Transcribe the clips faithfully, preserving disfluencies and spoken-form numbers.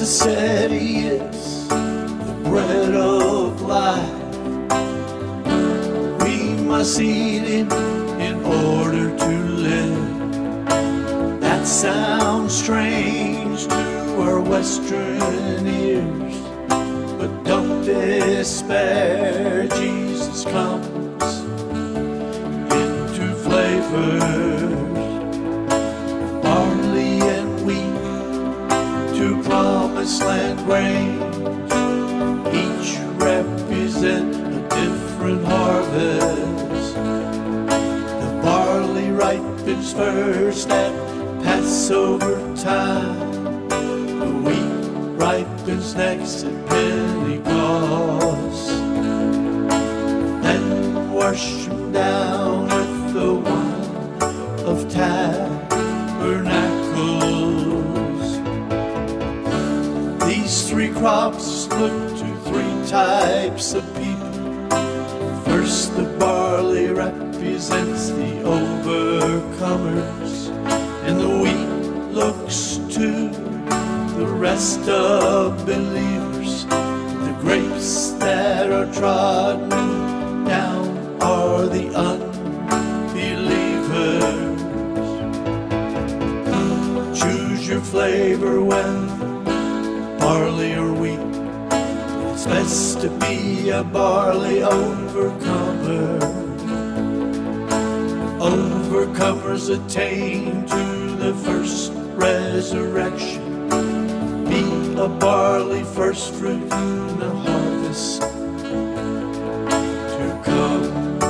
Jesus said he is the bread of life. We must eat him in order to live. That sounds strange to our Western ears, but don't despair, Jesus comes in two flavors, barley and wheat, two promised land grains, each represent a different harvest. The barley ripens first at Passover time, the wheat ripens next at Pentecost. Then wash them down with the wine of tabernacles. These three crops look to three types of people. First, the barley represents the overcomers, and the wheat looks to the rest of believers. The grapes that are trodden down are the unbelievers. Choose your flavor, whether barley or wheat. It's best to be a barley overcomer. Overcomers attain to the first resurrection. Be a barley first fruit in the harvest to come.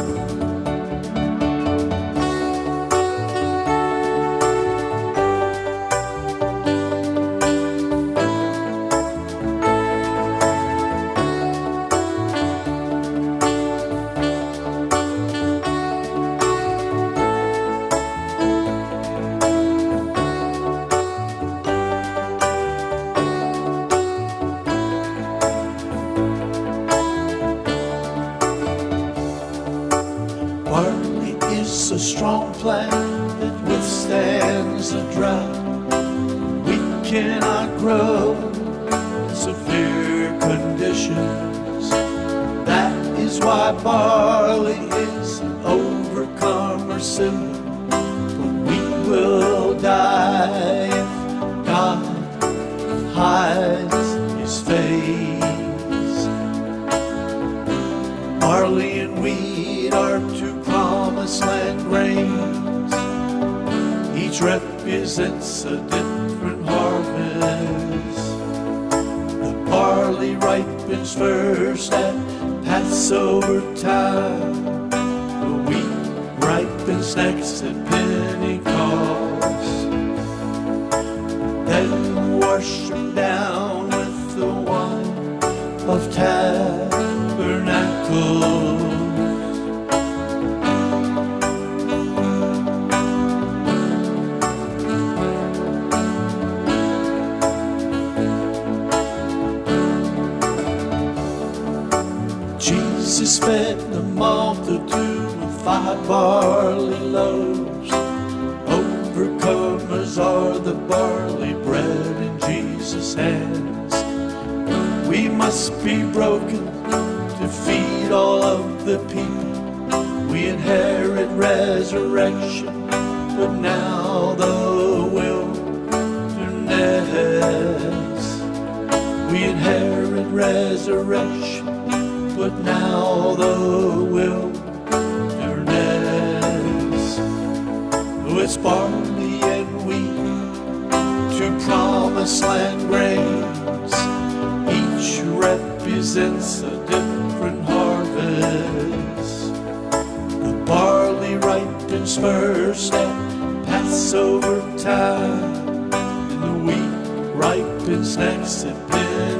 Barley is a strong plant that withstands the drought. We cannot grow in severe conditions. That is why barley is an overcomer symbol. But we will die if God hides his face. Barley and wheat are two promised land grains. Each represents a different harvest. The barley ripens first at Passover time. The wheat ripens next at Pentecost. Then wash them down with the wine of tabernacles. Jesus fed the multitude with five barley loaves. Overcomers are the barley bread in Jesus' hands. We must be broken to feed all of the people. We inherit resurrection, but now the wilderness. We inherit resurrection, but now the wilderness. Oh, it's barley and wheat, two promised land grains. Each represents a different harvest. The barley ripens first at Passover time, and the wheat ripens next at Pentecost.